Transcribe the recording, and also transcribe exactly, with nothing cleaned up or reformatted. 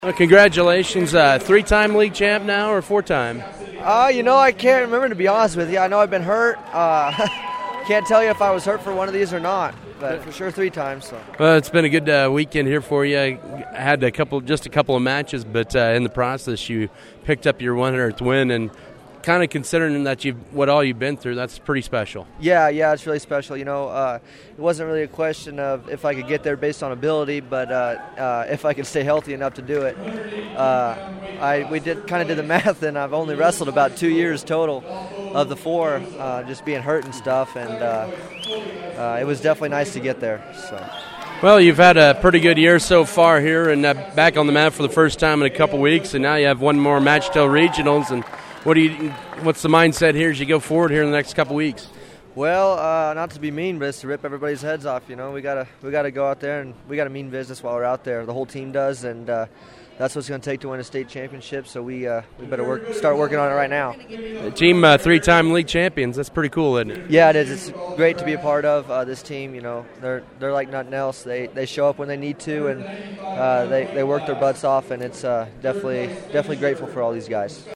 Well, congratulations. Uh, three-time league champ now or four-time? Uh, you know, I can't remember, to be honest with you. I know I've been hurt. Uh, can't tell you if I was hurt for one of these or not, but for sure three times. So. Well, it's been a good uh, weekend here for you. I had a couple, just a couple of matches, but uh, in the process, you picked up your one hundredth win, and kind of considering that you've what all you've been through, that's pretty special. Yeah, yeah, it's really special. You know, uh, it wasn't really a question of if I could get there based on ability, but uh, uh, if I could stay healthy enough to do it. Uh, I we did kind of did the math, and I've only wrestled about two years total of the four, uh, just being hurt and stuff, and uh, uh, it was definitely nice to get there. So. Well, you've had a pretty good year so far here, and uh, back on the mat for the first time in a couple weeks, and now you have one more match till regionals. And what do you? What's the mindset here as you go forward here in the next couple weeks? Well, uh, not to be mean, but it's to rip everybody's heads off. You know, we gotta we gotta go out there and we gotta mean business while we're out there. The whole team does, and uh, that's what it's going to take to win a state championship. So we uh, we better work start working on it right now. The team uh, three-time league champions. That's pretty cool, isn't it? Yeah, it is. It's great to be a part of uh, this team. You know, they're they're like nothing else. They they show up when they need to, and uh, they they work their butts off, and it's uh, definitely definitely grateful for all these guys.